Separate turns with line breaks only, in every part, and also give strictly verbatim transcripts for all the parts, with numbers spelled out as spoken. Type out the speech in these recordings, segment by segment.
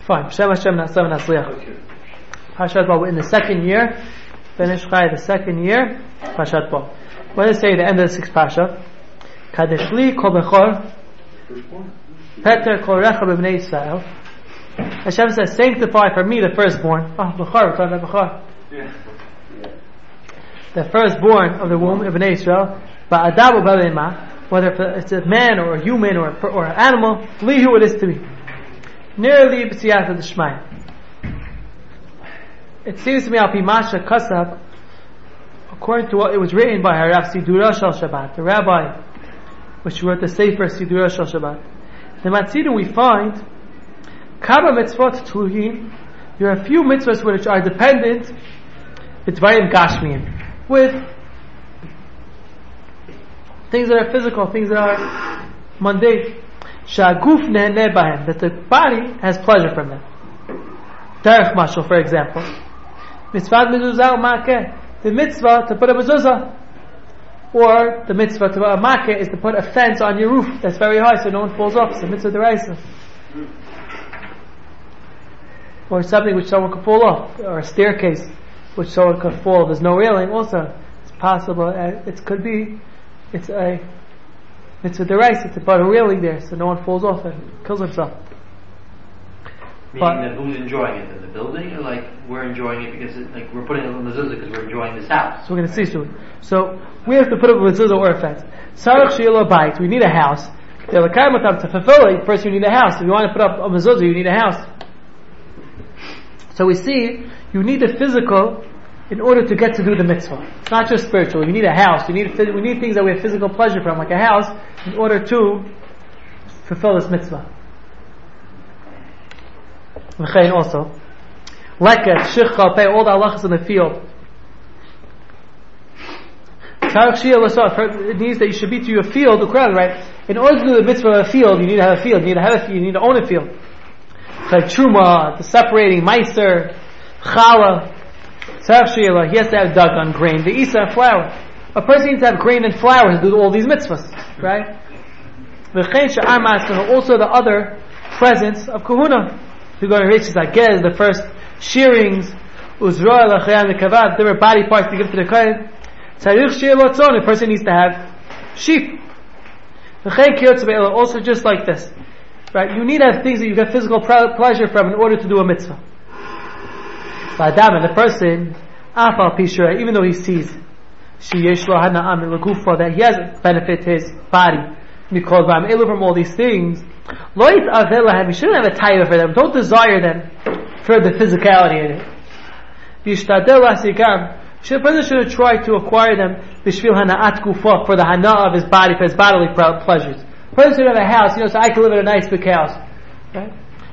Fine. Shem Hashem Na'aseh V'Natzliach. Parshat Bo. We're in the second year. Finish Chai the second year. Parshat Bo. What does it say at the end of the sixth Parsha? Kadesh li kol bechor Peter kol recha b'bnei Yisrael. Hashem says, sanctify for me the firstborn. Oh, bechor, we're talking about bechor.
Yeah.
The firstborn of the womb of Bnei Israel. Ba'adabu b'leima. Whether it's a man or a human or a, or an animal, li who it is to me. Nearly b'siyata d'shmai. It seems to me al pi masha kasav, according to what it was written by Harav Sidura Shal Shabbat, the rabbi which wrote the Sefer Sidura Shal Shabbat. The Matzidu we find Kaba mitzvot tluhin. There are a few mitzvahs which are dependent b'dvarim gashmiyim, with things that are physical, things that are mundane. Shaguf neheneh bahem, that the body has pleasure from them. Derech mashal, for example, mitzvah mezuzah u'makeh, the mitzvah to put a mezuzah, or the mitzvah to a makeh is to put a fence on your roof that's very high so no one falls off. It's a mitzvah deraisa. Or something which someone could fall off, or a staircase which someone could fall. There's no railing. Also, it's possible. Uh, it could be. It's a mitzvah deraisa to put a railing there so no one falls off and kills himself.
Meaning
But,
that who's enjoying it? The building, or like we're enjoying it because it, like we're putting it on the mezuzah because we're enjoying this house?
So we're going to see soon. So we have to put up a mezuzah or a fence. Sarach she'elo bayit. We need a house. To fulfill it, first you need a house. If you want to put up a mezuzah, you need a house. So we see you need the physical in order to get to do the mitzvah. It's not just spiritual. You need a house. You need we need things that we have physical pleasure from, like a house, in order to fulfill this mitzvah. V'chein also, leket, shichcha, pay all the halachas in the field. It means that you should be to your field, the crowd, right? In order to do the mitzvah of a field, you need to have a field. You need to have a field. You need to own a field. Like truma, the separating, meiser, challah, tzarech she'ela, he has to have dagan, grain, the isa, and flour. A person needs to have grain and flour to do all these mitzvahs, right? V'chein she'ar ma'aseh, also the other presents of kahuna. You're going to reach Zagez, the first shearings, uzroa, l'chayan, the kavad, different body parts to give to the kohen. Tzarich she'ela tzon, a person needs to have sheep. V'chein kiyotz be'ela, also just like this. Right, you need to have things that you get physical pleasure from in order to do a mitzvah. The person, afal pishra, even though he sees that he has benefit to his body, from all these things, you shouldn't have a taiva for them. Don't desire them for the physicality in it. The person should try to acquire them for the hana of his body, for his bodily pleasures. Person should have a house, you know, so I can live in a nice big house. Right?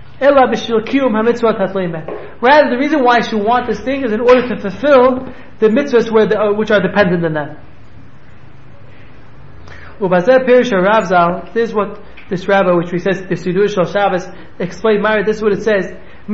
Rather, the reason why I should want this thing is in order to fulfill the mitzvahs where the, uh, which are dependent on them. This is what this rabbi, which we says the Siddur Shal Shabbos, explained. Mara, this is what it says: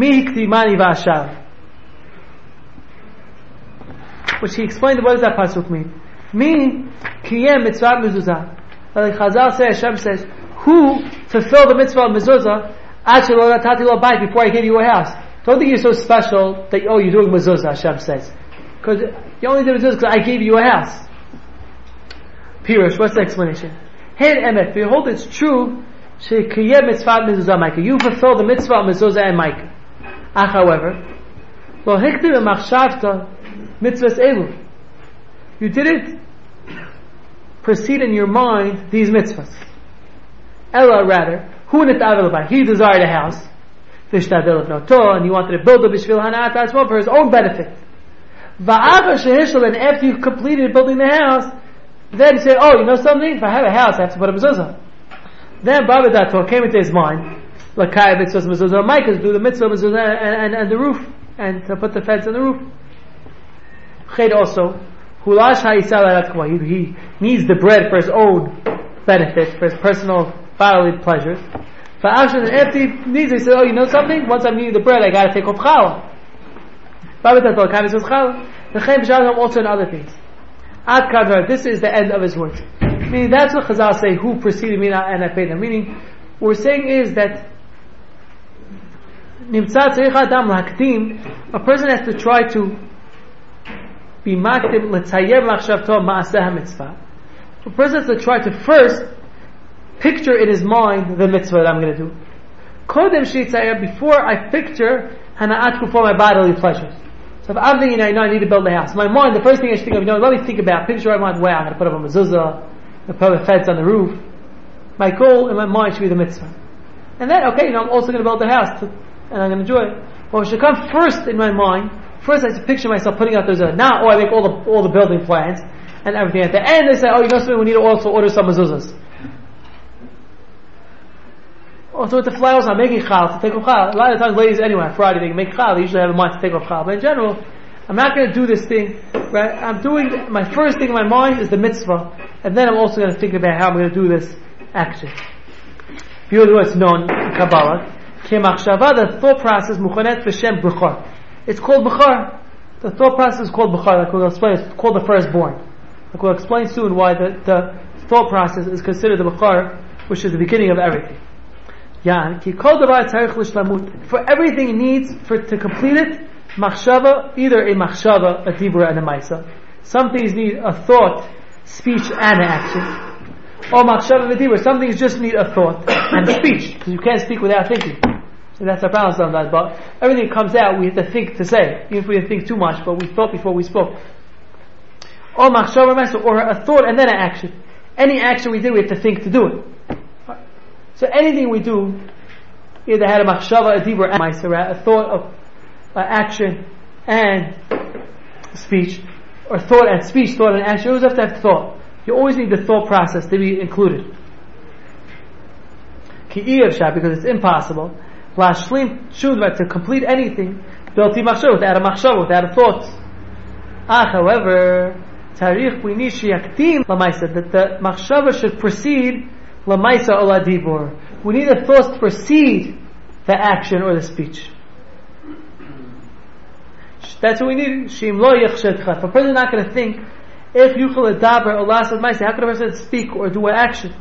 which he explained. What does that pasuk mean? Me kiyem mitzvah mezuzah. Like Chazal says, Hashem says, who fulfilled the mitzvah of mezuzah before I gave you a house? Don't think you're so special that, oh, you're doing mezuzah, Hashem says. Because you only did mezuzah because I gave you a house. Pirush, what's the explanation? Hey, emet, behold, it's true, shekiyeh mitzvah mezuzah Micah. You fulfilled the mitzvah of mezuzah and Micah. Ah, however, lo hiktiv machshavta mitzvahs elu. You did it proceed in your mind these mitzvahs. Ella, rather, who nitavel, he desired a house, v'shtavel noto, and he wanted to build a bishvil hanat as well for his own benefit. Va'ava shehishel, and after you completed building the house, then he said, oh, you know something? If I have a house, I have to put a mezuzah. Then Babadato came into his mind, Lakai mitzvahs mezuzah, Micah to do the mitzvah mezuzah and, and, and the roof, and to put the fence on the roof. Ched also, he needs the bread for his own benefit, for his personal bodily pleasures. For Asher, and after he needs it, he said, oh, you know something? Once I'm eating the bread, I gotta take off challah. The also in other things. This is the end of his words. Meaning, that's what Chazal say, who preceded me and I paid them. Meaning, what we're saying is that A person has to try to be makdim l'tzayer machshavto ma'aseh hamitzvah. A person has to try to first picture in his mind the mitzvah that I'm going to do. Kodem sheitzayer, before I picture hana'at for my bodily pleasures. So if I'm thinking, you know, I need to build a house. In my mind, the first thing I should think of, you know, let me think about, picture in my mind, wow, I'm going to put up a mezuzah, I'm going to put a fence on the roof. My goal in my mind should be the mitzvah. And then, okay, you know, I'm also going to build a house, to, and I'm going to enjoy it. What should come first in my mind, first I should picture myself putting out those, uh, now, oh, I make all the, all the building plans, and everything. At the end, they say, oh, you know something, we need to also order some mezuzahs. Also with the flowers, I'm making chal, to take off chal. A lot of times ladies, anyway, on Friday, they can make chal, they usually have a month to take off chal. But in general, I'm not going to do this thing, right? I'm doing, my first thing in my mind is the mitzvah, and then I'm also going to think about how I'm going to do this action. Beautiful, what's known in Kabbalah. The thought process, muchanet v'shem b'char. It's called b'char. The thought process is called b'char, like we'll explain, it's called the firstborn. Like we'll explain soon why the, the thought process is considered the b'char, which is the beginning of everything. For everything it needs for to complete it, machshava, either a machshava, a dibur, and a maisa. Some things need a thought, speech, and an action. Or machshava v'dibur. Some things just need a thought and speech, because you can't speak without thinking. So that's our problem sometimes. But everything that comes out, we have to think to say, even if we didn't think too much, but we thought before we spoke. Or machshava maisa, or a thought and then an action. Any action we did, we have to think to do it. So anything we do, either had a machshava, a dibur, and maisa, a thought of uh, action and speech, or thought and speech, thought and action. You always have to have thought. You always need the thought process to be included. Because it's impossible to complete anything without a machshava, without a thought. Ah, however, we need that the machshava should precede lamaisa ola dibur. We need the thoughts to precede the action or the speech. That's what we need. Shim lo yachshed. If a person is not going to think, if yuchal adaber or lasad maisa, how can a person speak or do an action?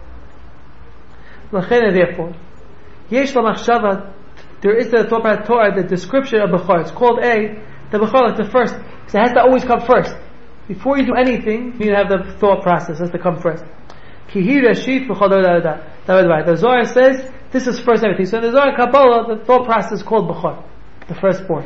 Therefore, yesh lamachshava. There is the thought Torah, the description of bechor. It's called a the bechor, like the first. So it has to always come first. Before you do anything, you need to have the thought process. It has to come first. The Zohar says this is first everything. So in the Zohar Kabbalah, the thought process is called bechor, the firstborn.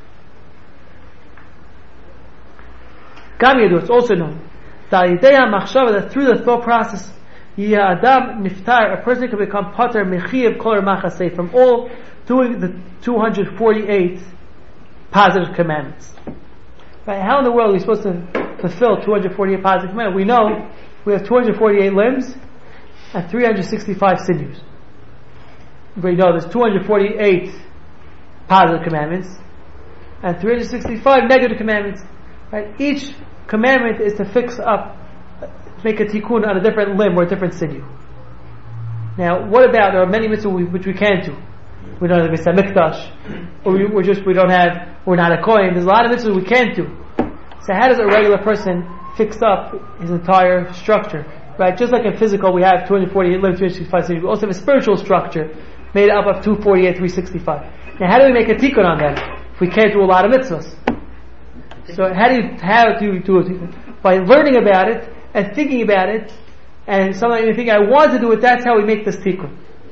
It's also known that through the thought process, Adam niftar, a person can become pater mechiyev kol machaseh, from all doing the two hundred forty-eight positive commandments. Right? How in the world are we supposed to fulfill two hundred forty-eight positive commandments? We know we have two hundred forty-eight limbs and three hundred sixty-five sinews. We know there's two hundred forty-eight positive commandments and three hundred sixty-five negative commandments. Right? Each commandment is to fix up, to make a tikkun on a different limb or a different sinew. Now, what about, there are many mitzvahs which we can't do. We don't have the Beis HaMikdash, or we, we're just, we don't have, we're not a kohen. There's a lot of mitzvahs we can't do. So how does a regular person fix up his entire structure? Right? Just like in physical, we have two hundred forty-eight limbs, three hundred sixty-five sinews. We also have a spiritual structure made up of two hundred forty-eight, three hundred sixty-five. Now, how do we make a tikkun on that if we can't do a lot of mitzvahs? So how do you how do you do it? By learning about it and thinking about it, and something you think I want to do it. That's how we make this tikkun.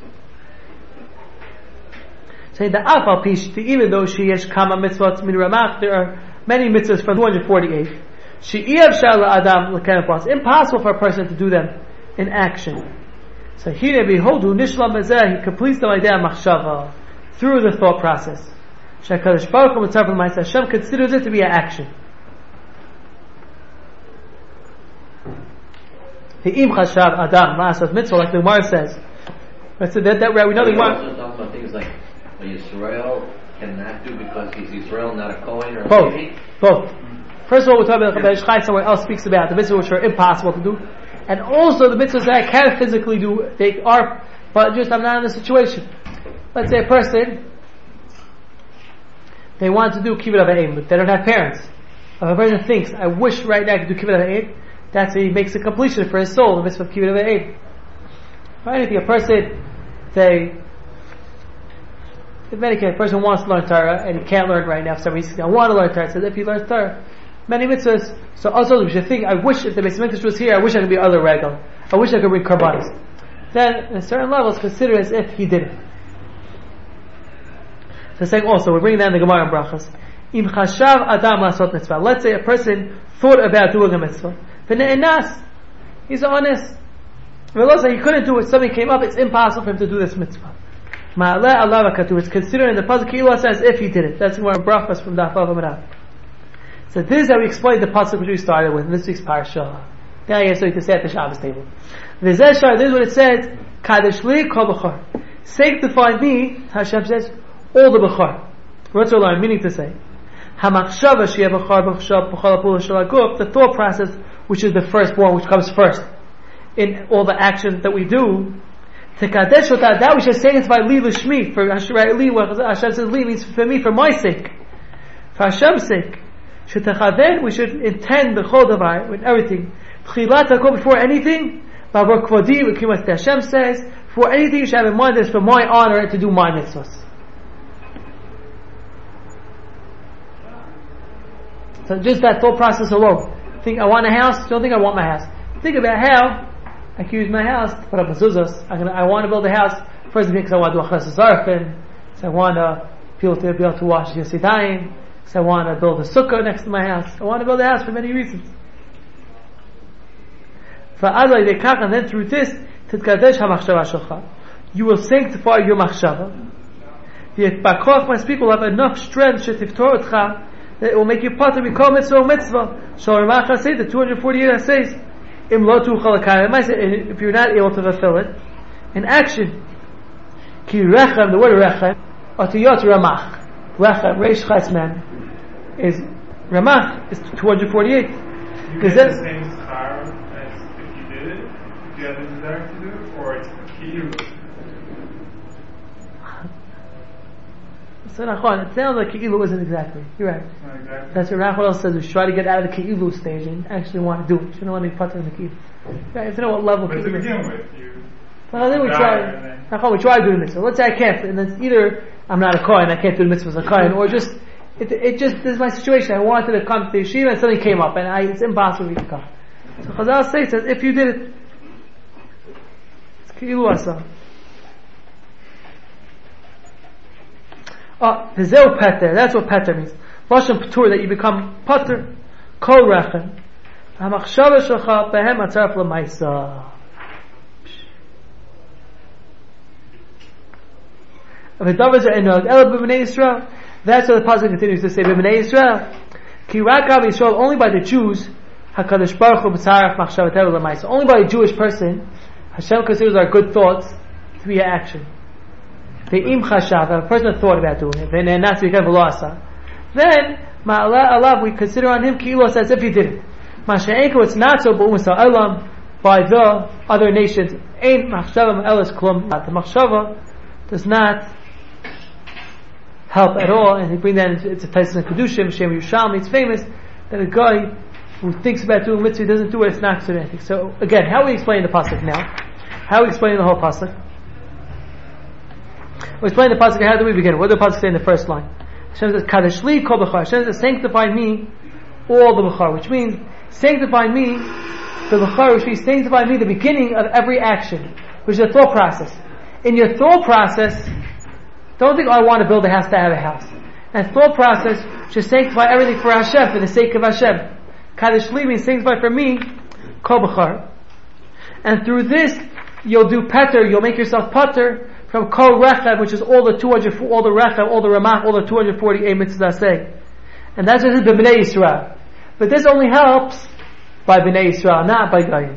Say the afal pish, even though she yesh kama mitzvot min ramach, there are many mitzvahs from two hundred forty-eight. She iyav shala adam lekenapos. Impossible for a person to do them in action. So here beholdu nishlam bezeh, he completes them like that machshava through the thought process. Shakadosh Baruch Hu Mitzvah Ma'aseh, Hashem considers it to be an action. He'im chashav adam ma'aseh mitzvah, like the Gemara says. That's that, that we know the Gemara.
Also talk about things like a Yisrael cannot do because he's Yisrael, not a Kohen or a
Both.
Levi.
Both. First of all, we're talking about the Chai somewhere else speaks about the mitzvahs which are impossible to do, and also the mitzvahs that I can physically do. They are, but just I'm not in the situation. Let's say a person, they want to do kibbutz avayim, but they don't have parents. If a person thinks, I wish right now I could do kibbutz avayim, that's how he makes a completion for his soul, the mitzvah of kibbutz avayim. Or anything, a person, they in many cases, a person wants to learn Torah and he can't learn right now for some reason. I want to learn Torah. It says if he learns Torah, many mitzvahs. So also we should think, I wish if the Beis Hamikdash was here, I wish I could be other regal. I wish I could bring karbanos. Then, at certain levels, consider as if he did it. So saying also, we're bringing down the Gemara in Brachas. Im chashav adam lasot mitzvah. Let's say a person thought about doing a mitzvah. V'ne'enas. He's honest. He couldn't do it. Something came up. It's impossible for him to do this mitzvah. Ma'aleh Allah v'katuv. It's considered in the pasuk Ki'ilu says if he did it. That's Gemara in Brachas from Daf Vav Amud. So this is how we explain the pasuk which we started with in this week's parasha. Now I guess we to say at the Shabbos table. This is what it says. Kadesh li kol b'chor. Sanctify me, Hashem says, all the b'chor. What's our line meaning to say? Hamachshava sheyeh b'chor b'chor b'chor b'chor shel the thought process, which is the first one, which comes first in all the actions that we do. To kadesh otah, that we should sanctify li l'shmi. For Hashem says li means for me, for my sake, for Hashem's sake. Shetachaden, we should intend the chol davar with everything. Before anything, Hashem says, for anything you should have in mind is for my honor to do my mitzvahs. So just that thought process alone. Think I want a house, don't think I want my house. Think about how I can use my house to put up mezuzahs. I'm gonna, I want to build a house, first because I want to do achras zarfin, so I want to people to be able to wash yosidayim, so I want to build a sukkah next to my house. I want to build a house for many reasons. And then through this, you will sanctify your machshava. The people will have enough strength that it will make you part of your mitzvah mitzvah. Shalom say the two hundred forty-eight says, if you're not able to fulfill it, in action. Ki rechem, the word rechem, otiyot ramach. Rechem, reish chesman, is ramach is two hundred forty-eight.
You get the same schar as if you did it, if you had the desire to do it, or it's ki'ilu?
So Nachon, it sounds like ki'ilu isn't exactly. You're right.
Not exactly.
That's what Rachel says. We should try to get out of the ki'ilu stage and actually want to do it. You don't want to be part of the ki'ilu. Right? You have to know what level
but
ki'ilu
to
is.
begin with, you.
Well, then we try. Nachon, we try doing this. So let's say I can't, and then either I'm not a kohen, I can't do the mitzvah as a kohen, or just it, it just this is my situation. I wanted to come to the yeshiva and something came up, and I, it's impossible for me to come. So Chazal says that if you did it, it's ki'ilu asa. Oh, v'zeu peter. That's what peter means. Lashon patur, that you become pater. Kol rechem. Hamachshava shelcha behem atzarf l'maisa. V'davaz enog el b'bnei Yisrael. That's what the pasuk continues to say. B'bnei Yisrael. Ki rak av Yisrael, only by the Jews. Hakadosh Baruch Hu b'tzarach machshavateru l'maisa. Only by a Jewish person, Hashem considers our good thoughts to be an action. The im chashav, a person thought about doing it, then not to become velasa. Then ma'ala alav, we consider on him ki'ilu as if he did it. Masha'enko, it's not so, but u'misa'olam, by the other nations, ain't machshava ma'elas klum. The machshava does not help at all, and he bring that into, it's a place in Kedushim, Shem Yerushalmi. It's famous that a guy who thinks about doing mitzvah doesn't do it, it's not considered anything. So again, how are we explaining the pasuk now? How are we explaining the whole pasuk? We explain the pasuk. How do we begin? What does the pasuk say in the first line? Hashem says, "Kadesh li kol b'chor." Hashem says, "Sanctify me, all the b'chor," which means sanctify me, the b'chor, which means sanctify me, the beginning of every action, which is a thought process. In your thought process, don't think, oh, "I want to build a house to have a house." And thought process should sanctify everything for Hashem, for the sake of Hashem. Kadesh li means sanctify for me, kol b'chor, and through this you'll do peter. You'll make yourself pater from kol rechem, which is all the two hundred, all the rechem, all the ramach, all the two hundred forty-eight mitzvahs say, and that's just the b'nei Yisrael. But this only helps by b'nei Yisrael, not by Goyim.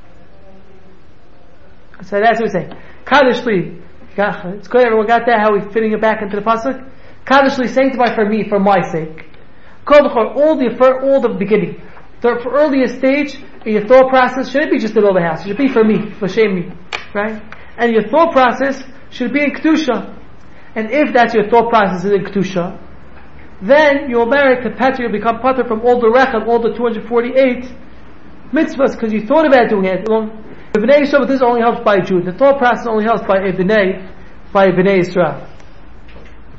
So that's what we say. Kadosh li, it's good. Everyone got that? How we fitting it back into the pasuk? Kadosh li, sanctify for me, for my sake. Kol b'chor, all the for all the beginning, the for earliest stage in your thought process shouldn't be just to build a house. It should be for me, for shame me, right? And your thought process should be in Kedusha. And if that's your thought process is in Kedusha, then you'll merit to Peter, you'll become Peter from all the Rechem, all the two hundred forty-eight mitzvahs, because you thought about doing it. The B'nai Yisrael, but this only helps by a Jew. The thought process only helps by a B'nai, by a B'nai Yisrael.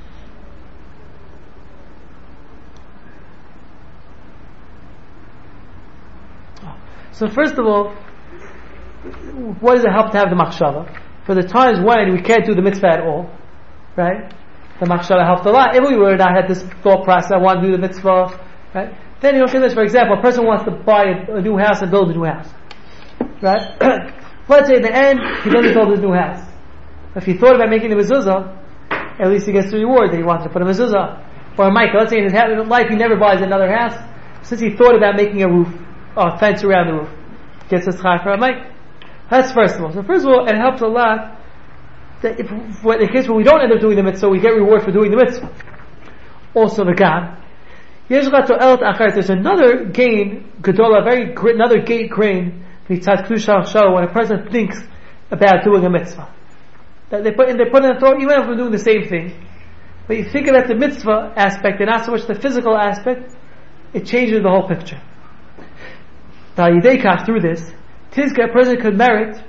So first of all, what does it help to have the machshava? For the times when we can't do the mitzvah at all, right? The machshava helped a lot. If we were not had this thought process, I want to do the mitzvah, right? Then you know, say this, for example, a person wants to buy a, a new house and build a new house, right? Let's say in the end, he doesn't build his new house. If he thought about making the mezuzah, at least he gets the reward that he wants to put a mezuzah. Or Michael, let's say in his life he never buys another house, since he thought about making a roof, or a fence around the roof, gets a schar for a Mike. That's first of all. So first of all, it helps a lot that if, in the case where we don't end up doing the mitzvah, we get reward for doing the mitzvah. Also the gam. There's another gain, Gedola, very great, another gate grain, when a person thinks about doing a mitzvah. That they put in, they put in a thought, even if we're doing the same thing, but you think about the mitzvah aspect and not so much the physical aspect, it changes the whole picture. Through this, Tizka, a person could merit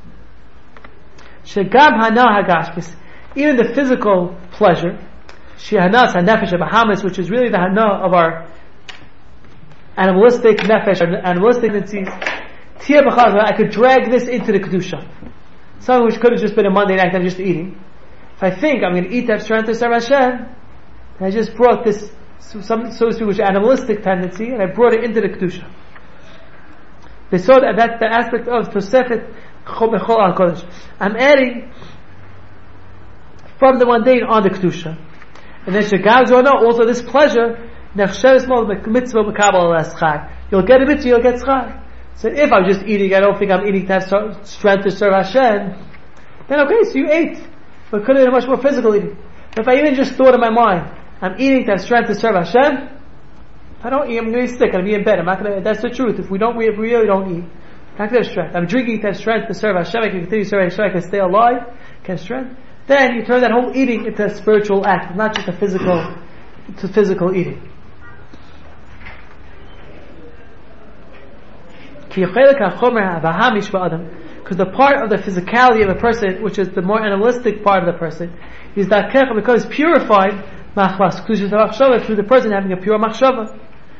Shegam Hana Hagashmis, even the physical pleasure, Shehanas HaNefesh HaBahamis, which is really the Hana of our animalistic nefesh, our animalistic tendencies. Tia B'chazma, I could drag this into the Kedusha. Something which could have just been a Monday night and just eating. If I think I'm going to eat that strength to serve Hashem, and I just brought this, some, so to speak, which is animalistic tendency, and I brought it into the Kedusha. They saw that, that the aspect of Tosefet Chol Bechol Al Kodesh. I'm adding from the mundane on the Kedusha. And then Shegam Zono, also this pleasure, Nechshev Smol Mitzvah Mekabel Al Eschar. You'll get a mitzvah, you'll get schar. So if I'm just eating, I don't think I'm eating to have strength to serve Hashem, then okay, so you ate. But could have been a much more physical eating. But if I even just thought in my mind, I'm eating to have strength to serve Hashem, if I don't eat, I'm going to be sick, I'm going to be in bed. I'm not going to, that's the truth. If we don't, we, if we really don't eat, I'm not going to have strength. I'm drinking to have strength to serve Hashem, I can continue to serve Hashem, I can stay alive, can have strength. Then you turn that whole eating into a spiritual act, not just a physical, to physical eating. Because the part of the physicality of a person, which is the more animalistic part of the person, is that because it's purified through the person having a pure machshava.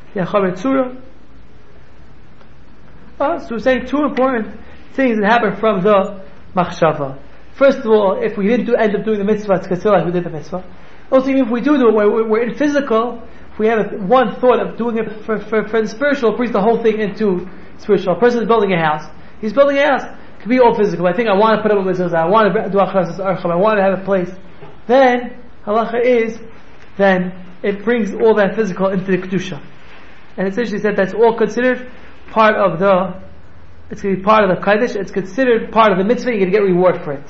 Oh, so we're saying two important things that happen from the machshava. First of all, if we didn't do, end up doing the mitzvah, it's considered like we did the mitzvah. Also, even if we do do it, we're, we're in physical, if we have a, one thought of doing it for, for, for the spiritual, it brings the whole thing into spiritual. A person is building a house. He's building a house. It could be all physical. I think I want to put up a mezuzah. I want to do achras archam. I want to have a place. Then, halacha is, then it brings all that physical into the kedusha. And it's actually said that's all considered part of the, it's going to be part of the kaddish. It's considered part of the mitzvah. You're going to get reward for it.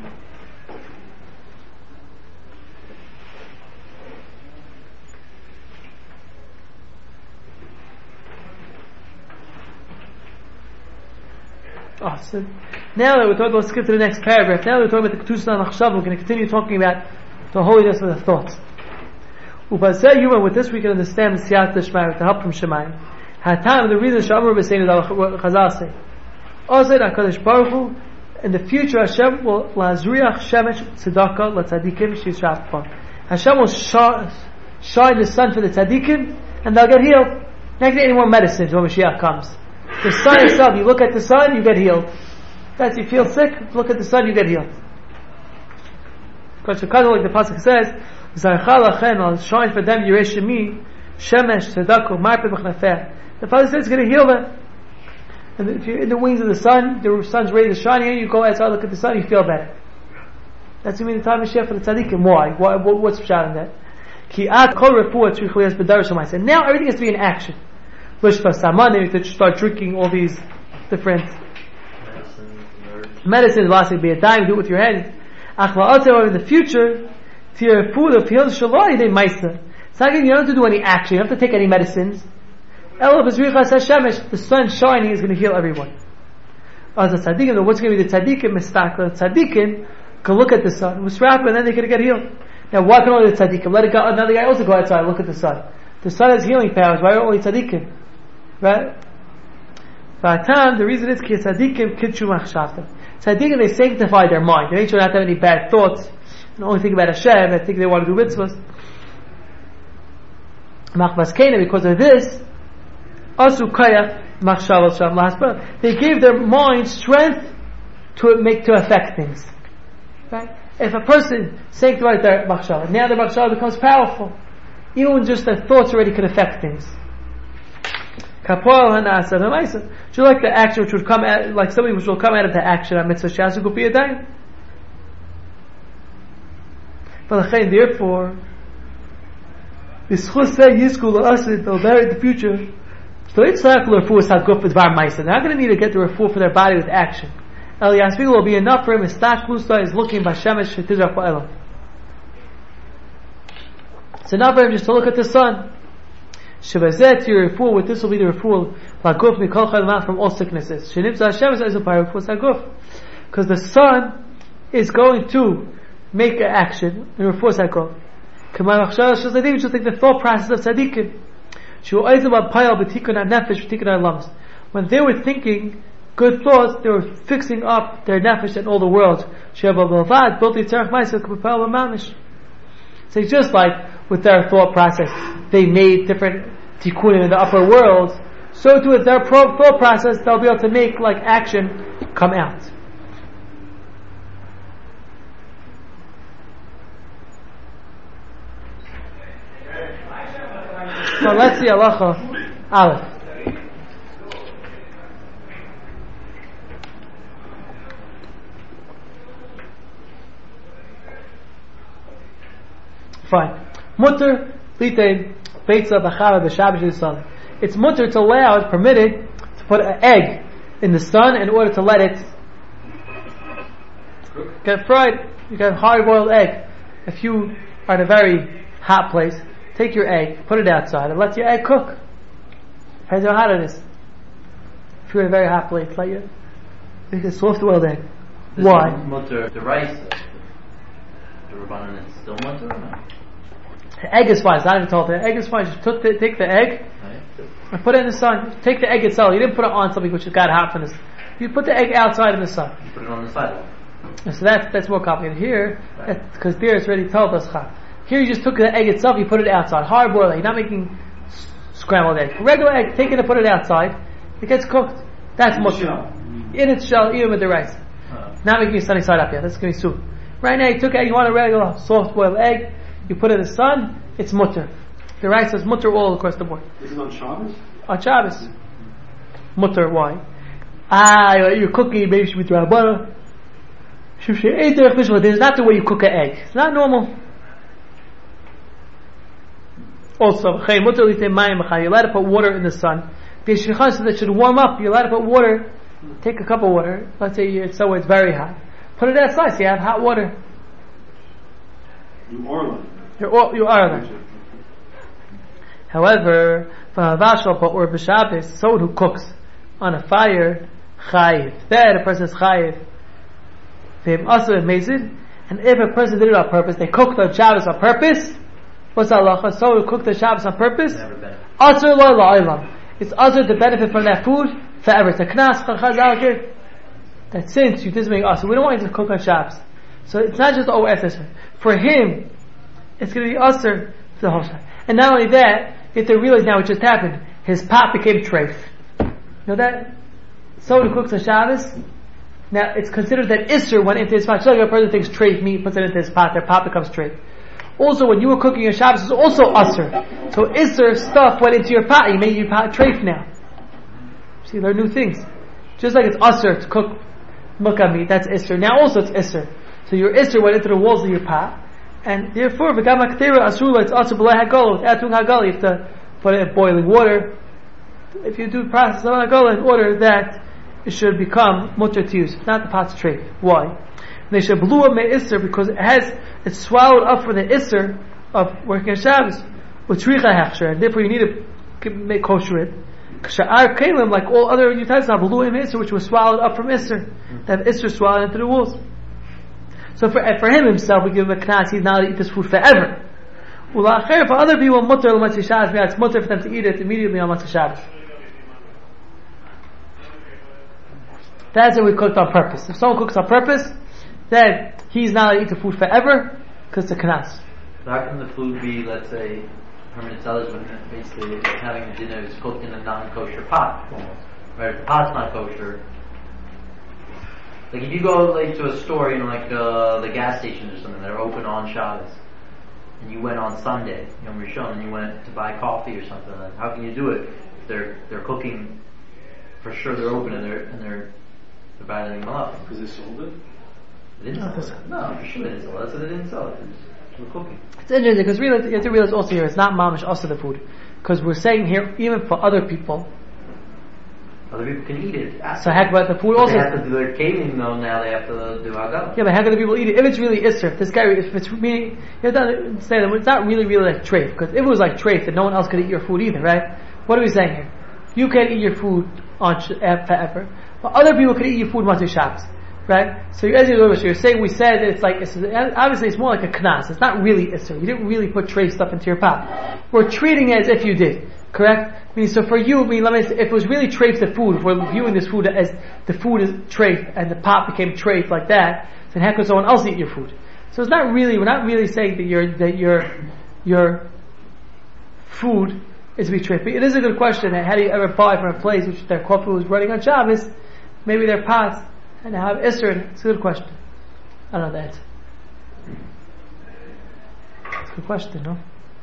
Oh, so now that we're talking, let's skip to the next paragraph. Now that we're talking about the Kedusha and Achshav, we're going to continue talking about the holiness of the thoughts. With this we can understand the Siyat Shemaim, the help from Shemaim. Hatam, the reason Shamar was saying is what Chazal say. Ozed HaKadosh Baruch Hu, in the future Hashem will Lazriach Shemesh Tzedakah LaTzadikim Shishafpa. Hashem will shine the sun for the Tzadikim, and they'll get healed. Not get any more medicines when Mashiach comes. The sun itself, you look at the sun, you get healed. That's, you feel sick, look at the sun, you get healed. Because like the Pasuk says, Zarcha lachem, I'll shine for them, Yirei Shemi, Shemesh, Tzedakah, Marpe B'chnafeh. The Father says it's going to heal them. And if you're in the wings of the sun, the sun's rays are shining, and you go outside, look at the sun, you feel better. That's going to be the time of Mashiach for the Tzadikim. Why? Why? What's shouting that? Ki at kol refuah tzrichos b'dar Shammai. And now everything has to be in action. Lishva Samani, to start drinking all these different medicines, lasting be a dime, do it with your head. Achla in the future, tier food of heal shalai de meister. It's not going you don't have to do any action, you don't have to take any medicines. El b'zrichas hashemesh, the sun shining is going to heal everyone. As the tzaddikim, what's going to be the tzaddikim? Mistakla tzaddikim can look at the sun, misrap, and then they're going to get healed. Now, why can only the tzaddikim? Let it go. Another guy also go outside and look at the sun. The sun has healing powers. Why only tzaddikim? Right? V'atam, the reason is ki tzaddikim kidshu machshavta. Tzaddikim, they sanctify their mind. They make sure not to have any bad thoughts. They only think about Hashem. They think they want to do mitzvahs. Machvas kena, because of this, asu kayach machshavos sham lahasbara. They gave their mind strength to make to affect things. Right? If a person sanctifies their machshava, now their machshava becomes powerful. Even when just their thoughts already could affect things. Kapol hanasa v'maisa. Do you like the action which would come out, like something which will come out of the action on mitzvah shasu gupi yadayim? But therefore, b'schus say yisku la'asid, they'll merit the future. So it's not going to haguf with var maisa. They're not going to need to get the refuah for their body with action. El Yasmigul will be enough for him. His stash klusa is looking by shemesh shetizrach ba'elam. It's enough for him just to look at the sun. Shebazet your refuah, with this will be the refuah laguf mikol chayil from all sicknesses. Shenimza shemesh is a refuah haguf, because the sun is going to make an action in refuah haguf. Kamar machshava shel tzaddikim, just like the thought process of tzaddikim. When they were thinking good thoughts, they were fixing up their nefesh and all the world. So just like with their thought process, they made different tikkunim in the upper world, so too with their pro- thought process, they'll be able to make like action come out. So let's see halacha aleph. Fine. Mutter litain beitza b'chava b'shabbos yisrael. It's mutter, it's allowed, it's permitted to put an egg in the sun in order to let it get fried. You get a hard-boiled egg. If you are in a very hot place, take your egg, put it outside, and let your egg cook. Depends on how hot it is. If you're in a very hot place, let your make a soft boiled egg.
This
Why?
Mutter, the rice, the rabbanon is still mutter or not?
The egg is fine. It's not even told. The egg is fine. Just took the, take the egg and put it in the sun. Take the egg itself. You didn't put it on something which got hot from this. You put the egg outside in the sun.
You put it on the sidewalk.
So that's that's more complicated. Here, because there it's already told us. Here you just took the egg itself, you put it outside. Hard boiled egg. You're not making s- scrambled egg. Regular egg, take it and put it outside. It gets cooked. That's mutter. In its shell, even with the rice. Uh, not making it sunny side up yet. That's going to be soon. Right now you took egg, you want a regular soft boiled egg, you put it in the sun, it's mutter. The rice is mutter all across the board.
Is it on Shabbos?
On Shabbos. Mutter, why? Ah, you're cooking, maybe you should be dry butter. This is not the way you cook an egg. It's not normal. Also, you allowed to put water in the sun. So that it should warm up. You're allowed to put water. Take a cup of water. Let's say it's somewhere it's very hot. Put it outside so you have hot water.
You are like
You're, you are like. However, or b'Shabbos, someone who cooks on a fire, chayiv. There, the person is chayiv. And if a person did it on purpose, they cooked on Shabbos on purpose. What's halacha? Someone who cooked the Shabbos on purpose, Asr lo la'olam. It's asr to benefit from that food forever. It's a knas chazal here. That since you did something asr, we don't want you to cook on Shabbos. So it's not just oh asr. For him, it's going to be asr for the whole time. And not only that, you have to realize now what just happened. His pot became treif. You know that? Someone who cooks on Shabbos, now it's considered that isser went into his pot. Just like a person takes treif meat, puts it into his pot, their pot becomes treif. Also, when you were cooking your Shabbos, it's also usr. So isser stuff went into your pot. You made your pot treif now. See, there are new things. Just like it's usr to cook mukka meat, that's isser. Now also it's isser. So your isser went into the walls of your pot, and therefore, v'gam ha'ktera asrula, it's usr b'lei hagala. With atung hagala, you have to put it in boiling water. If you do the process of hagala in order that it should become mutter to use, not the pot's treif. Why? They should blew up isser because it has it's swallowed up for the isser of working on Shabbos with tricha hechsher, and therefore you need to make kosher it. K'sha'ar kalim, like all other utensils, have blew isser which was swallowed up from isser. They have isser swallowed into the walls. So for for him himself, we give him a knas. He's not allowed to eat this food forever. Ula'acher, for other people, mutter l'matzah Shabbos, it's mutter for them to eat it immediately on matzah Shabbos. That's what we cooked on purpose. If someone cooks on purpose, then he's not allowed to eat the food forever because it's a knas.
So how can the food be, let's say, permanent sellers when basically having the dinner is cooked in a non-kosher pot. Right? If the pot's not kosher. Like if you go like to a store, you know, like uh, the gas stations or something that are open on Shabbos, and you went on Sunday, you know, Rishon, and you went to buy coffee or something. Like, how can you do it if they're they're cooking? For sure, they're open and they're and they're they're battling them up.
Because they sold it.
They didn't sell it. No, for sure they didn't sell it. That's why they didn't sell it. They were cooking.
It's interesting because realize, you have to realize also here it's not mamish also the food, because we're saying here even for other people.
Other people can eat it.
So heck, but the food
But
also.
they have to do their caving though. Now they have to do Haggadah.
Yeah, but how can the people eat it? If it's really Isser, if this guy, if it's meaning, you have to understand that it's not really, really like treif, because if it was like treif, then no one else could eat your food either, right? What are we saying here? You can't eat your food on forever, but other people can eat your food once Shabbos, right? So as you're saying, we said that it's like, it's, obviously it's more like a knas. It's not really Isser. You didn't really put treif stuff into your pot. We're treating it as if you did, correct? I mean, so for you, I mean, let me say, if it was really treif the food, if we're viewing this food as the food is treif and the pot became treif like that, then how could someone else eat your food? So it's not really, we're not really saying that your that your your food is to be treif. But it is a good question that how do you ever buy from a place which their coffee was running on Shabbos, maybe their pots and have Isser in it? It's a good question. I don't know that. It's a good question, no?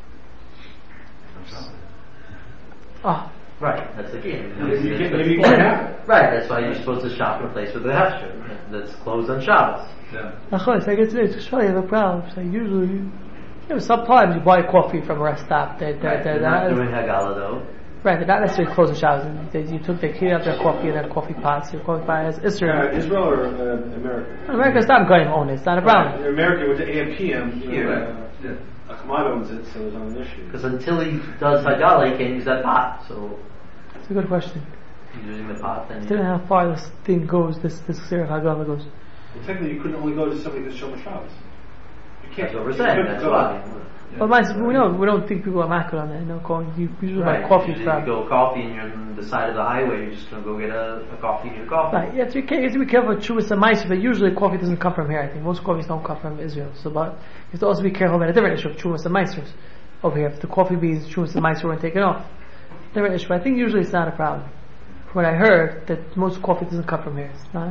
Oh.
Right, that's the key.
Maybe you can't- maybe you can't have it.
Right, that's why you're supposed to shop in a place with a hefsher that's closed on Shabbos.
Yeah.
Achos, I guess it's just probably have a problem. So usually, you know, sometimes you buy coffee from a rest stop. That
Right,
that
they're
that
not doing Haggadah though.
right. They're not necessarily closed on Shabbos. They, you took they clean out their coffee in their coffee pots. Your coffee pot has
Uh,
Isser.
Israel or uh, America?
America's not going to own it. It's not a problem.
Right. America with the A M P M. You know,
Here.
uh, Ahmad owns it, so it's not an issue.
Because until he does Haggadah, he can't use that pot. So
It's a good question.
he's using the pot. Then
I don't know how far this thing goes. This this Sirach Haggadah goes.
Well, technically, you couldn't only go to somebody that's Shomer Shabbos. You can't.
that's what we're
you
saying.
couldn't
That's
go.
why.
Yeah.
But mine's, we don't we don't think people are makar on that. No, calling you usually
Right.
buy coffee
Usually
from.
you go coffee and you're on the side of the highway. You're just gonna go get a, a coffee and your coffee.
Right, you have to be, you have to be careful with Chuvas and Meiser, but usually coffee doesn't come from here. I think most coffees don't come from Israel. So, but you have to also be careful about a different issue of Chuvas and Meisers over here. If the coffee beans, Chuvas and Meiser weren't taken off, different issue. But I think usually it's not a problem. From what I heard, that most coffee doesn't come from here. It's not.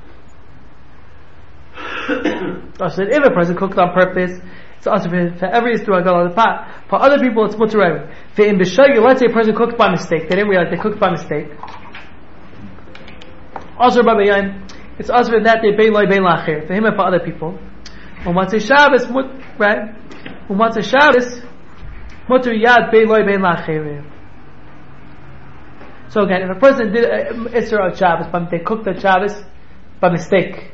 Oh, so if a person cooked on purpose, it's also for, for every is through a of the pot. For other people, it's mutter. For in b'shogeg, let's say a person cooked by mistake. They didn't realize they cooked by mistake. Also, by B'yayim, it's also in that they bein loy bein la'achir. For him and for other people. On Motzei Shabbos, mut, right? On Motzei Shabbos, mutter yad bein loy bein la'achir. So again, if a person did Isser on Shabbos, but they cooked on Shabbos by mistake,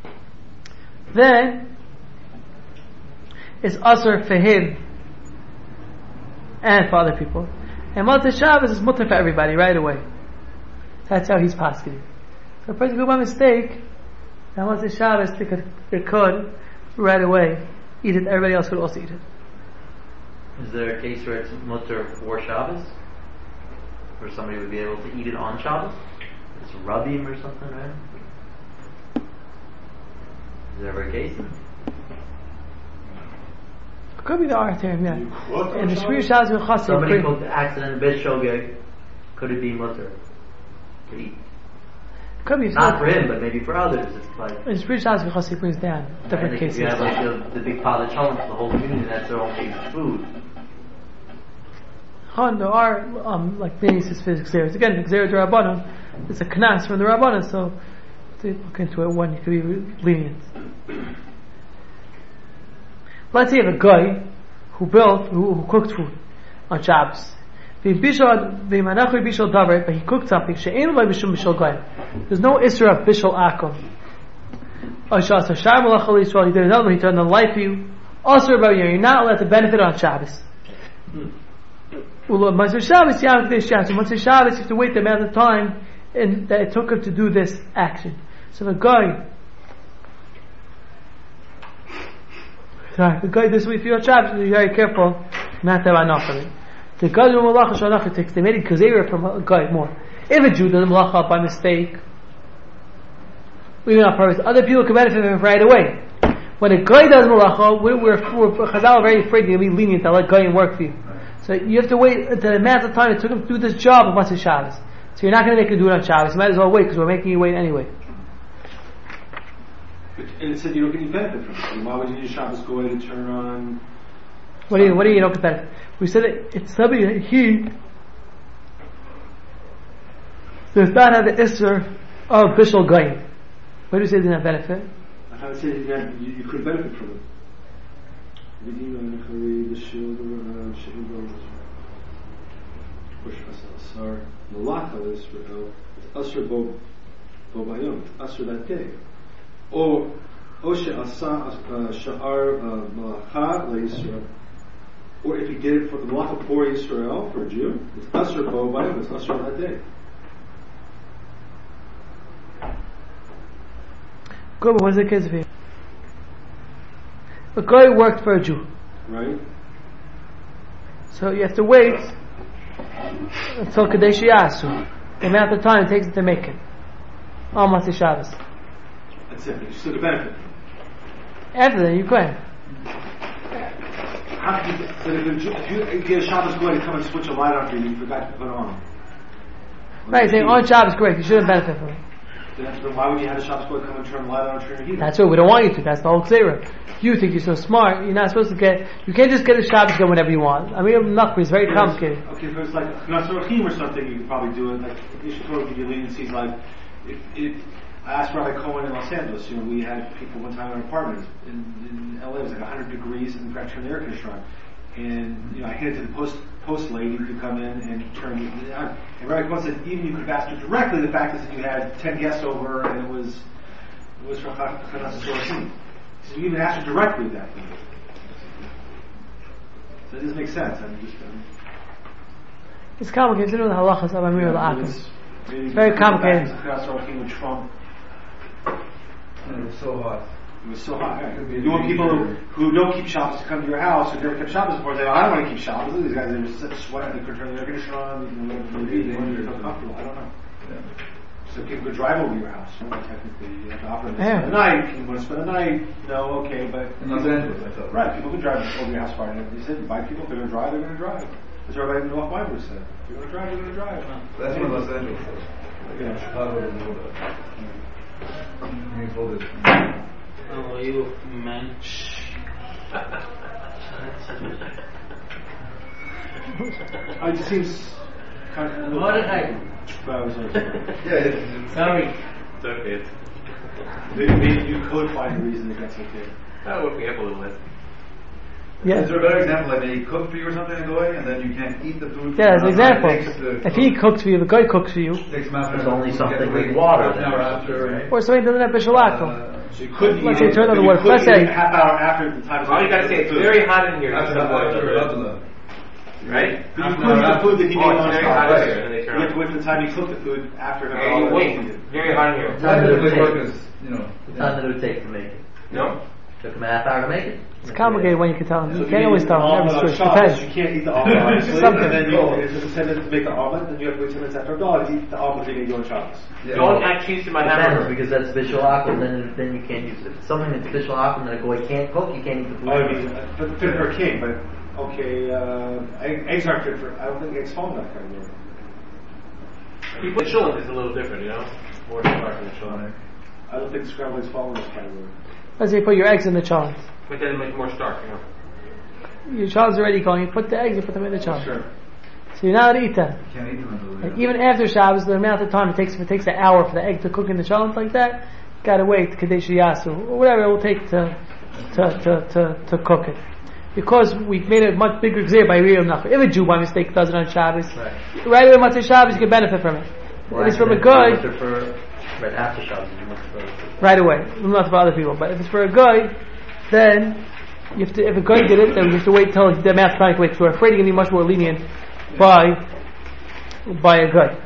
then it's Asr for him and for other people. And Motzei Shabbos is mutter for everybody right away. That's how he's pasking. So a person could by mistake, and Motzei Shabbos they could, they could right away eat it. Everybody else could also eat it.
Is there a case where it's mutter for Shabbos? Where somebody would be able to eat it on Shabbos? It's Rabim or something, right? Is there ever a case?
Could be the art here, yeah.
You cook on
And the
Shabbos?
Shmir Shabbos with Chassid.
Somebody cooked accident b'shogeg. Could it be mutter to eat?
Could be
Not for him, but maybe for others. It's like
And Shmir Shabbos with Chassid brings down different
I think
cases.
if you have like the, the big pot of cholent for the whole community, that's their only food.
Chon, there are um, like basis for Xeris. Again, the Xeris Rabbanon, it's a knas from the Rabbanon, so to look into it one, you could be lenient. Let's say you have a guy who built, who, who cooked food on Shabbos. But he cooked something. There's no Isra of Bishal Akum. He did another one, he turned on the light for you. Also, you're not allowed to benefit on Shabbos. Motzei Shabbos, you have Shabbos, you have to wait the amount of time in, that it took him to do this action. So the guy, sorry, the guy this week for your Shabbos, be very careful not to have enough of it. The guy doing malacha shalacha takes, they made it kazera from a guy more. If a Jew does a malacha by mistake, even on purpose, other people can benefit from it right away. When a guy does malacha, we're, we're, we're Chazal are very afraid to be lenient to let guy work for you. So you have to wait until the amount of time it took him to do this job of Matzah Shabbos. So you're not going to make him do it on Shabbos. You might as well wait because we're making you wait anyway.
But, and it said you don't get any benefit from it. So why would you need a Shabbos Goy to turn on?
What do you? What do you don't get benefit? We said it, it's somebody that he does not have the Isser of Bishul Goyim. What do you say doesn't have benefit?
I thought it said you, had, you, you could benefit from it. Usher bo bayom, usher that day, or oshe asa sha'ar malacha leYisrael, or if he did it for the malacha for Yisrael, for a Jew, it's usher bo bayom, it's usher that day.
Good, but what is the case of here? A guy worked for a Jew.
Right?
So you have to wait until Kadesh Yasu. The amount of time it takes to make it. On Matzah Shabbos.
That's it, but you still get benefit.
After that, you can.
How can you, but if, you, if you get a Shabbos Goy to come and switch a light on for you, you forgot to put it on.
Right, saying on Shabbos, correct, you shouldn't benefit from it.
Then why would you have a Shabbos Goy come and turn the light on and turn your heat on?
That's what we don't want you to. That's the whole Xerah. You think you're so smart, you're not supposed to get, you can't just get a Shabbos Goy whenever you want. I mean, Nachri is very complicated.
Okay, if it's like Nasrachim or something, you could probably do it. Like, you should probably give you leniencies. Like, if, if I asked Rabbi Cohen in Los Angeles, you know, we had people one time in an apartment in, in L A, it was like one hundred degrees and we got to turn the air conditioner on. And, you know, I handed to the post post lady to come in and turn it on. And Rabbi Cohen said, even you could have asked her directly. The fact is that you had ten guests over and it was, it was for Chanas Sorachim. So you even asked her directly that thing. So it doesn't make sense. I mean, just, um,
it's complicated. You know the halachas of Amir al-Akim. It's very complicated.
With Trump.
And it was so hot.
It was so hot. Right? You want people who, who don't keep Shabbos to come to your house, who've never kept Shabbos before, they go, I don't want to keep Shabbos. Look at these guys, they're just sweating, they could turn the air conditioner on, you know, they want to feel comfortable. I don't know. Yeah. So people could drive over your house. You know, technically, you have to offer them to
Yeah.
spend the night. You want to spend the night, no, okay, but
In Los Angeles, I thought.
right, people could drive over your house Friday night. They said, invite people, if they're going to drive, they're going to drive. That's what everybody in Noah Weinberg said. If you're going to drive, you're going to drive.
That's what Los Angeles was.
Yeah.
Chicago didn't know that. He told it.
Oh, you mensch.
It just seems kind of.
What did I?
But I was like,
Yeah, it's, it's
Sorry.
It's okay.
maybe, maybe you could find a reason that that's okay.
That woke me up a little bit.
Yeah.
Is there a better example? Like they cook for you or something and go away, and then you can't eat the food?
Yeah, as an example.
The,
If he cooks for you, the guy cooks for you.
takes him after
There's only
you
something
get away
with water
half an
then
hour
or
after,
something,
right?
Or somebody doesn't have Bishul Akel.
Uh,
So you could
Let's
eat
say turn on the
you
water.
could
Let's
eat
say-
a half hour after the time.
All you gotta say, it's very hot in here.
after the after the
Right?
But you could eat the food that he
Oh,
made
it's
on
very
spot.
hot in
Right.
here, and they
You
turn
have to
on.
wait for the time he cooked the food after the
Hey, wait, very hot in here.
Time
the
did it
place
take?
work is, you know.
What time did it take to make it?
No?
Took him a half hour to make it?
It's complicated when you can tell him.
So
You
if
can't
you
always
eat
tell him.
an
Never
omelet on
switch.
Shabbos,
Depends.
you can't eat the omelet, obviously.
Something.
And then you, if it's ten minutes to make the omelet, then you have to wait ten minutes after dawn to eat the omelet you're going to do on Shabbos.
Yeah.
Don't add cheese to my
Depends,
hamburger.
because that's Bishul Akel, then then you can't use it. If it's something that's Bishul Akel that a boy can't cook, you can't eat the food.
Oh, I mean, uh, fit fit for a king, but okay, uh, egg- eggs aren't fit for, I don't think eggs fall in that category.
People in chillin' is a little different, you know? More dark than chillin'.
I don't think scrambled eggs fall in this category.
Let's say you put your eggs in the chalent.
But then it makes more stark, you know?
Your child's already going. You put the eggs, you put them in the chalent.
Sure.
So you're not allowed to eat them.
You can't eat them until
And even after Shabbos, the amount of time it takes, if it takes an hour for the egg to cook in the chalent like that, gotta wait, Kadesh Yasu, or whatever it will take to, to, to, to, to cook it. Because we've made a much bigger example by real Nachri. If a Jew by mistake does it on Shabbos,
Right.
right away Matzah Shabbos, you can benefit from it. If it's from a guy,
For, right after Shabbos, you must go.
right away. Not for other people. But if it's for a guy, then you have to, if a guy did it, then we have to wait till the amount of time to wait. So we're afraid you're going to be much more lenient by, by a guy.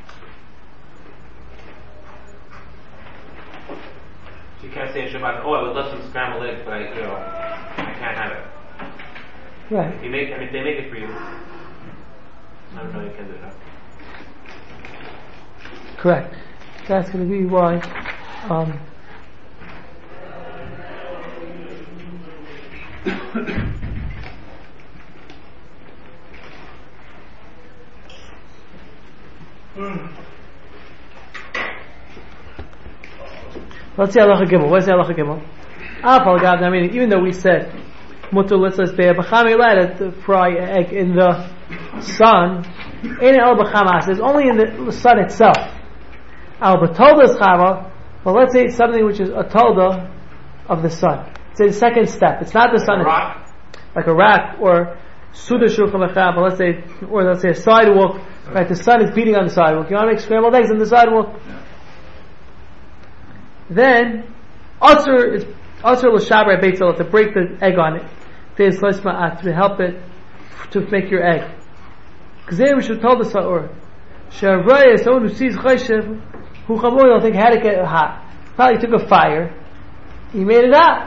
So you can't say in Shabbat, oh, I would love some scrambled eggs, but I, you know, I can't have it.
Right.
If you make, I mean, if they make it for you, I don't know, you can do that.
Correct. That's going to be why. Um, Let's see halacha gimel. What's the halacha gimel? I mean, even though we said mutter litzas be'er b'chama allowed to fry an egg in the sun, in el b'chama it's only in the sun itself. Al b'toldas chama, but let's say something which is a tolda of the sun. It's the second step. It's not the sun.
Like a rock,
like a rock or suda shulchan lecham. Let's say, or let's say a sidewalk. Right, the sun is beating on the sidewalk. You want to make scrambled eggs on the sidewalk.
Yeah.
Then, Asr is Asr l'shaber beitzah to break the egg on it, to help it to make your egg. Because then we should tell the or Sharaya, someone who sees chayshim, who chamor don't think how to get it hot. Probably took a fire, he made it hot.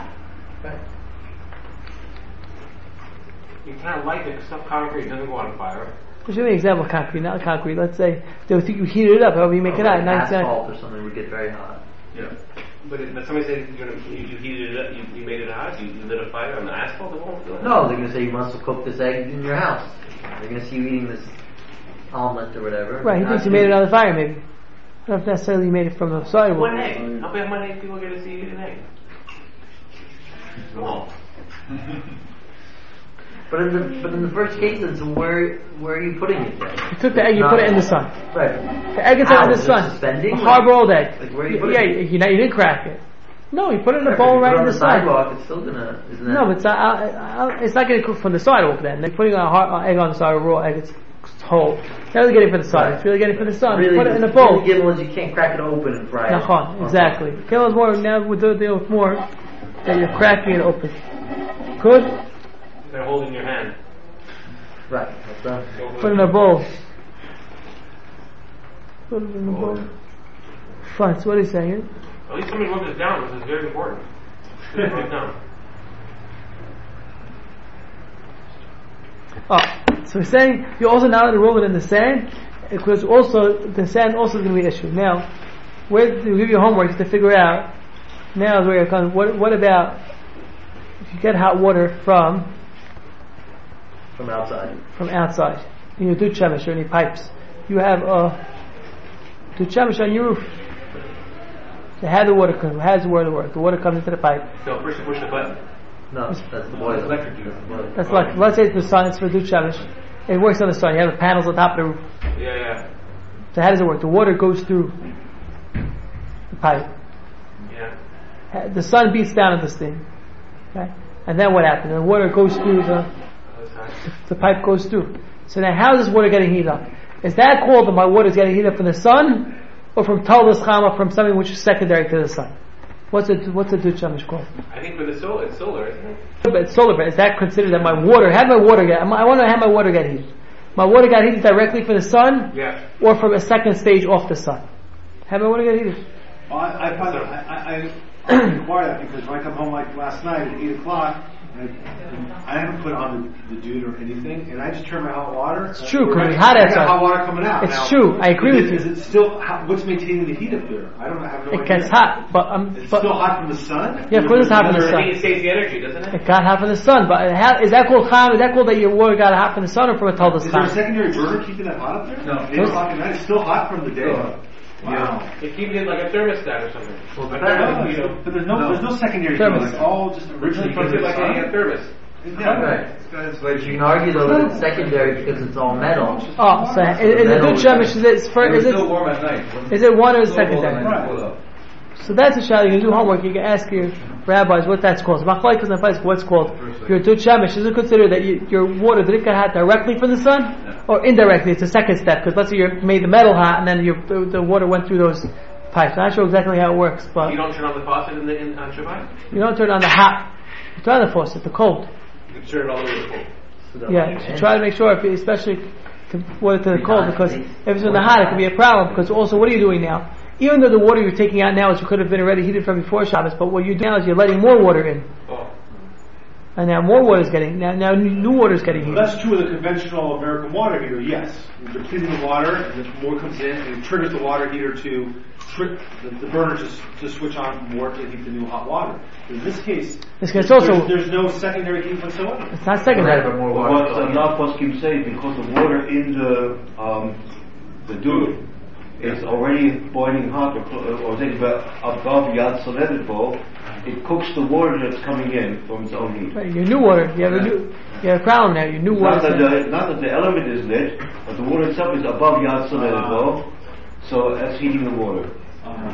you can't light the stuff concrete, it doesn't go on fire.
I'll show you an example of concrete, not concrete. Let's say they would think you heat it up, however you make
Or
it hot.
like
Nice,
asphalt or something would get very hot.
Yeah.
But, it, but somebody said you, know, you, you heated it up, you, you made it hot, you, you lit a fire on the asphalt, it won't do it.
No, they're going to say you must have cooked this egg in your house. They're going to see you eating this omelet or whatever.
right, he thinks you made it on the fire, maybe. Not necessarily you made it from the sidewalk.
One egg. How many, how many people get to see you eat an egg? Come on.
But in the but in the first case, it's where where are you putting it then?
You took the egg, you
Not-
put it in the sun.
Right.
The egg is
How?
out in the
Is it
sun.
suspending?
A hard-boiled egg.
Like where are you
yeah,
putting
yeah,
it?
you, know, you didn't crack it. No, you put it in a
Right,
bowl
but
right
if you
in
put it
the
on
sun.
sidewalk, it's still gonna. Isn't that?
No, but it's not, uh, uh, it's not getting cooked from the sidewalk then. They're putting a hard, uh, egg on the side, a raw egg, it's whole. It's not really getting it for the sun, it's really getting it for the sun.
Really,
Put it in a
the
bowl.
really gimel is you can't crack it open and fry it.
Nachon, exactly. Kill is more, now we're dealing with more that you're cracking it open. Good?
They're holding your hand.
Right. That's done.
Put it in a bowl. Put it in a bowl. Fine, so what are you saying?
At least somebody wrote this down, this is very important. Write it down.
Oh, so we're saying you're also not allowed to roll it in the sand, because also the sand also is going to be an issue. Now, where to give you homework to figure out. Now, where it comes. What, what about if you get hot water from
From outside.
from outside? You do chemish or any pipes. You have a do chemish on your roof. So how the water comes? How does the water work? The water comes into the pipe.
So first you push the button.
No, that's the boiler.
Electric unit.
That's like let's say it's the sun. It's for do chemish. It works on the sun. You have the panels on top of the roof.
Yeah, yeah.
So how does it work? The water goes through the pipe.
Yeah.
The sun beats down at this thing, okay? And then what happens? The water goes through the
Other side.
the pipe goes through. So now, how is this water getting heated up? Is that called that my water is getting heated up from the sun, or from taldas chama, from something which is secondary to the sun? What's it? What's the duchamish called?
I think for the solar, it's solar, isn't it?
But it's solar. But is that considered that my water? How did my water get? I want to know how my water got heated. My water got heated directly from the sun,
Yeah.
or from a second stage off the sun. How did my water get heated?
Well, I, I, find that I, I, I require that because when I come home like last night at eight o'clock, I, I haven't put on the, the dude or anything, and I just turn my hot water.
It's true, 'cause
I,
it's hot
I
outside.
got hot water coming out.
It's
now,
true, I agree
is
with
it,
you.
Is it still how, what's maintaining the heat up there? I don't I have no
It
idea.
gets hot, but um,
It's
but
still hot from the sun.
Yeah, of course it's hot from the
I
sun.
think it saves the energy, doesn't it?
It got hot from the sun, but how, is that called cham? Is that called that your water got hot from the sun or from a taldas
Is there a
cham?
secondary burner keeping that hot up there?
No.
Eight o'clock at night. It's still hot from the day. Wow.
It keeps it like a thermostat or something.
Well,
But
but that-
thermos, you know,
But there's no,
No.
there's no secondary
Thermos.
burner. It's all just originally from
keeps
the
it like
sun.
a thermos.
Yeah.
Right. But you can argue though that it's secondary because it's all metal.
Oh, so is, is it
Metal
good chemish? Is it for,
It's
is
still
it
warm at night.
is it one or is it
Still cold at
secondary?
night, cool up.
So that's a shot. You can do homework. You can ask your rabbis what that's called. Machlokes and place what's called your good chemish. Is it considered that you, your water did it get hot directly from the sun or indirectly? It's a second step because let's say you made the metal hot and then your the, the water went through those pipes. I'm not sure exactly how it works, but
You don't turn on the faucet in the, in, on Shabbat?
you don't turn on the hot. You turn on the faucet, the cold.
You can turn it all the way to cold.
So that
Yeah,
might
so
change.
try to make sure, if you, especially to water to the
Be
cold,
hot,
because
please.
if it's in the hot, it can be a problem. Because also, what are you doing now? Even though the water you're taking out now is could have been already heated from before Shabbos, but what you're doing now is you're letting more water in,
Oh.
and now more water is getting now now new water is getting
Well,
heated.
that's true of the conventional American water heater, yes. You're depleting the water, and then more comes in, and it triggers the water heater to trick the, the burner to, to switch on more to heat the new hot water. In this case,
This case also
there's, there's no secondary heat whatsoever.
it's not
Right,
secondary.
but more water.
What uh, now poskim say, because the water in the um, the dude
is already boiling hot, or, or say above Yad Soledevo, it cooks the water that's coming in from its own heat.
Right, your new water. You have a new, you have a crown now. Your new
It's
water.
Not that, the, not that the element is lit, but the water itself is above Yad Soledevo, so that's heating the water.
Uh-huh.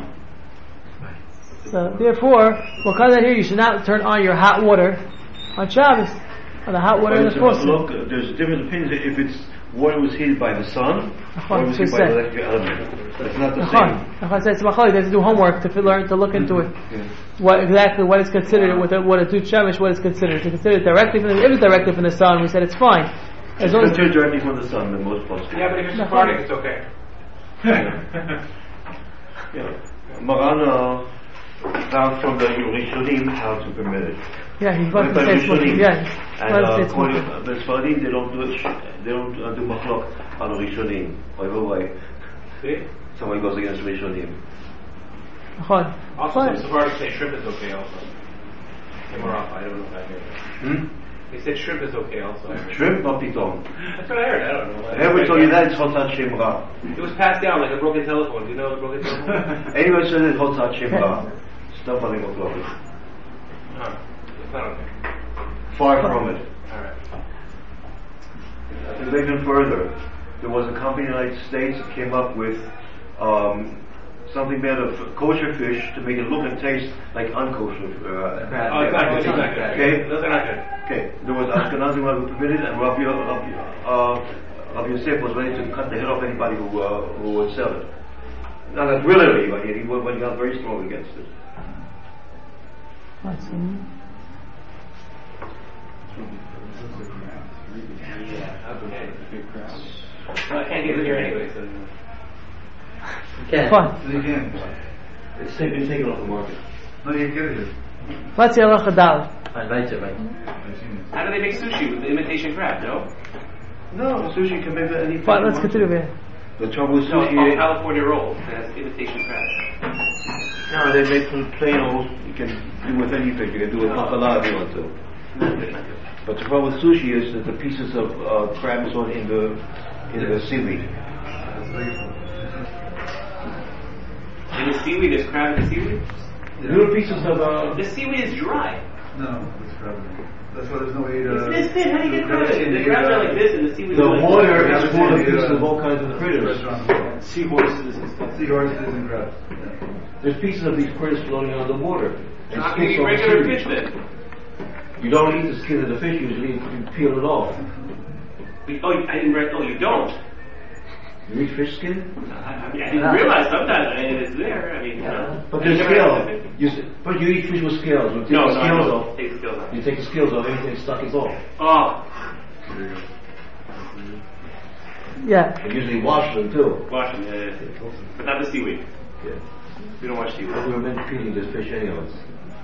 So therefore, because of here, you should not turn on your hot water on Shabbos, on the hot water in the faucet.
Look, there's different opinions if it's water was heated by the sun or it was heated by the electric element. It's not the same.
It's machalik. They have to do homework to learn to look into it.
Yeah.
What exactly what is considered with what a tut shemesh, what is considered to consider it directly from the, if it's directly from the sun. We said it's fine. As
It's
long as
considered directly from the sun, the most possible.
Yeah, but if it's Sephardic, it's okay.
Yeah. Marana found from the Rishonim how to permit it.
yeah, he's about to
By
say it's
Rishonim.
yeah.
And
Well,
uh,
it's
according
mutter.
to the Sfaradim, they don't do it, they don't uh, do machlok on the Rishonim. Over why?
See?
Somebody goes against Rishonim.
Fine.
Also,
Fine.
some Sephardic say shrimp is okay also. Came off, I don't know if I heard that.
Hmm?
They said shrimp is okay also. I heard.
Shrimp, not piton.
That's what I heard, I don't know.
I ever told you that it's Hotzat Shemra.
It was passed down like a broken telephone. Do you know a broken telephone?
Anyone says it's Hotzat Shemra. Stuff on the machlok.
Huh. It's not okay.
Far from it.
Alright.
I think even further. There was a company in the United States that came up with um, something made of kosher fish to make it look and taste like unkosher. Uh,
Oh, it's not good. It's not good.
Okay.
Those are not good.
Okay. There was Ashkenazim who permitted, and Rabbi, Rabbi, uh, Rabbi Yosef was ready to cut the head off anybody who uh, who would sell it. Not that willingly, but he, he got very strong against it.
That's, um,
Yeah, okay. Well, I can't get it here anyway, so.
Okay.
fine.
They can.
It's taken, taken off the market.
No, you get it.
Let's see halacha dal.
Fine, right, so right.
How do they make sushi with the imitation crab, no?
No, sushi can make any.
Fine. Let's continue here.
The trouble with
No, it's called
sushi.
California roll. It has imitation crab.
No, they make from plain old. You can do with anything. You can do with hafala if you want to.
Not good, not good.
But the problem with sushi is that the pieces of uh, crab is on in the in the seaweed.
In the seaweed, there's crab in the seaweed?
The little pieces of uh,
The seaweed is dry.
No, it's crab. That's why there's no way to.
It's this thin. How do you get crab? The crabs are like this and the seaweed
the
is like
water
Yeah,
is
but
full of
the,
pieces
uh,
of all kinds of critters.
Restaurants.
Seahorses and stuff.
Seahorses and crabs.
There's pieces of these critters floating on the water. And
How can you
sticks
eat
on the
regular
seaweed.
fish then?
You don't eat the skin of the fish. Usually, you peel it off.
We- Oh, you- I didn't. Re- oh, you don't.
You eat fish skin?
I, I mean, I didn't realize sometimes. I mean, it's there. I mean, you know.
But
I
there's
never
scales.
had it.
You, s- but you eat fish with scales. You take
No,
the
no, I
scales
don't.
off.
Take the scales off.
You take the scales off. Anything stuck is off.
Oh,
Yeah.
And usually wash them too.
wash them, yeah, yeah. But not the seaweed.
Yeah.
We don't wash seaweed.
But we were meant to peeling this fish anyways.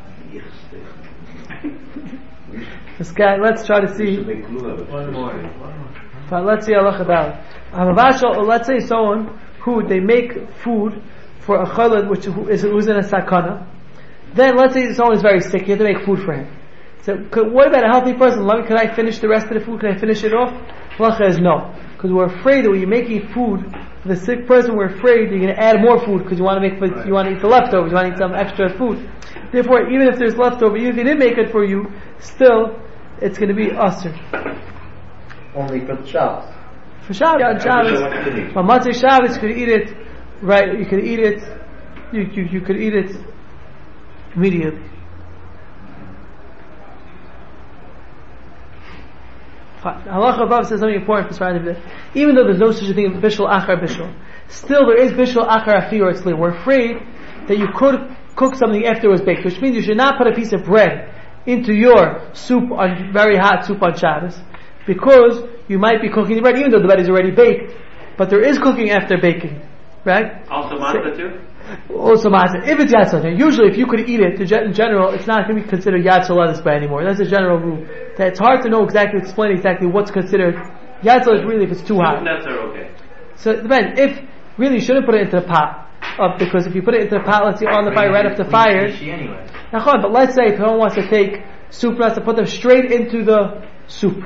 This guy. Let's try to
You
see.
should make glue of it.
One more.
Fine, let's see halacha dal. Hamavashal, or let's say someone who they make food for a chalad which who is who's in a sakana. Then let's say someone is very sick. You have to make food for him. So could, what about a healthy person? Let me, can I finish the rest of the food? Can I finish it off? Halacha is no, because we're afraid that when you're making food for the sick person, we're afraid you're going to add more food because you want to make you want to eat the leftovers. You want to eat some extra food. Therefore, even if there's leftover, even if they didn't make it for you, still it's going to be usher.
Only for the Shabbos.
For Shabbos, on Shabbos, on Matzah Shabbos, you could eat it, right, you could eat it, you, you, you could eat it immediately. Halacha above says something important for Sfardim. Even though there's no such a thing as bishul achar bishul, still there is bishul achar afi or tzli. We're afraid that you could cook something after it was baked, which means you should not put a piece of bread into your soup on very hot soup on Shabbos, because you might be cooking the bread even though the bread is already baked, but there is cooking after baking, right?
Also matzah too?
Also matzah. If it's yad saleh, usually if you could eat it, in general, it's not going to be considered yad saleh bread anymore. That's a general rule. That it's hard to know exactly, explain exactly what's considered yad saleh really if it's too hot.
That's okay.
So it depends. If really you shouldn't put it into the pot, uh, because if you put it into the pot, let's say on the fire right up the fire.
Anyway.
But let's say if someone wants to take soup nuts and put them straight into the soup,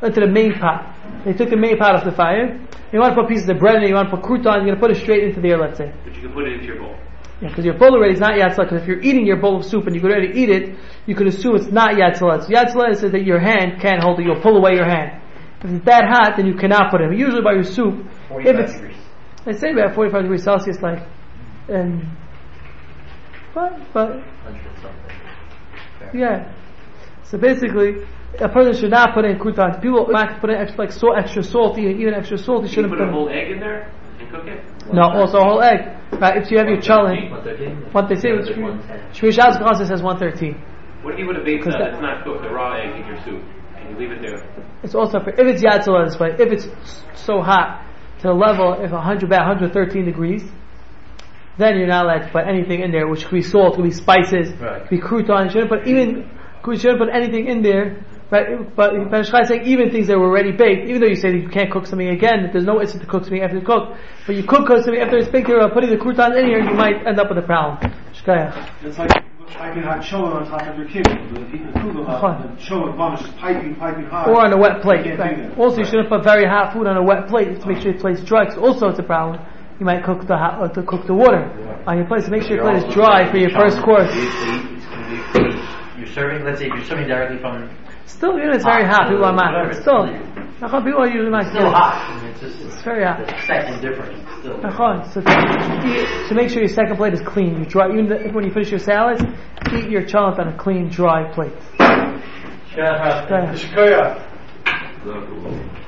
into the main pot. They took the main pot off the fire. You want to put pieces of bread in it, you want to put croutons, you're going to put it straight into there, let's say.
But you can put it into your bowl.
Yeah, because your bowl already is not yatzela, because if you're eating your bowl of soup and you could already eat it, you could assume it's not yatzela. So yatzela says that your hand can't hold it, you'll pull away your hand. If it's that hot, then you cannot put it. But usually by your soup, if it's,
degrees.
they say about forty-five degrees Celsius, like, and, but, but,
one hundred something. Fair.
yeah. So basically, a person should not put in croutons. People might put in extra, like, so extra salty, even extra salty,
You
shouldn't
put
put
a
in.
whole egg in there and cook it?
No, also a whole egg. Right, if you have your challah,
one thirteen?
what they say was
one ten.
Shmish Azkaz says one thirteen.
What if you put a baked
Because
uh,
that-
that's not cooked, a raw egg in your soup, and you leave it there?
It's also for, if it's yatzela this way, if it's so hot to the level if one hundred about one hundred thirteen degrees, then you're not allowed to put anything in there, which could be salt, could be spices,
Right.
could be croutons. You shouldn't put even you shouldn't put anything in there. Right? But Ben Ish Chai is saying even things that were already baked, even though you say that you can't cook something again, that there's no instant to cook something after it's cooked, but you could cook something after it's baked. Here, putting the croutons in here, you might end up with a problem. Shkaya.
It's like piping hot cholent on top of your kibbutz. The heat the kugel hot, the cholent bomb is just piping, piping hot.
Or on a wet plate.
You can't do
Right?
that.
Also, you shouldn't put very hot food on a wet plate to make sure your plate's dry. Because also, it's a problem. You might cook the hot, uh, to cook the water on your plate. So make sure your plate is dry for your first course.
You're serving, let's say, if you're serving directly from.
Still, you know, it's very hot. People are mad.
Whatever,
But still,
it's
Nachon, people are usually not
still hot. I mean, it's just
It's very hot.
The second difference. It's still.
Nachon. So, eat, so make sure your second plate is clean. You dry. Even the, when you finish your salads, eat your challah on a clean, dry plate.
Yeah,
Okay.
Shkoyach.